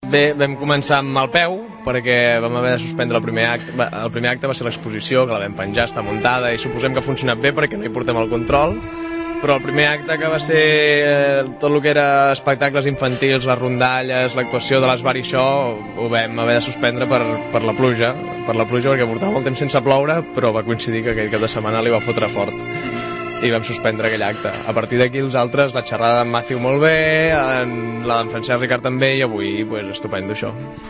Bé, vam començar amb mal peu, perquè vam haver de suspendre el primer acte. El primer acte va ser l'exposició, que la vam penjar, està muntada, i suposem que ha funcionat bé perquè no hi portem el control, però el primer acte, que va ser tot el que era espectacles infantils, les rondalles, l'actuació de l'Esbar i això, ho vam haver de suspendre per la pluja, perquè portava molt temps sense ploure, però va coincidir que aquell cap de setmana li va fotre fort i vam suspendre aquell acte. A partir d'aquí els altres, la xerrada d'en Matthew molt bé, la d'en Francesc Ricard també, i avui, pues, estupendo això.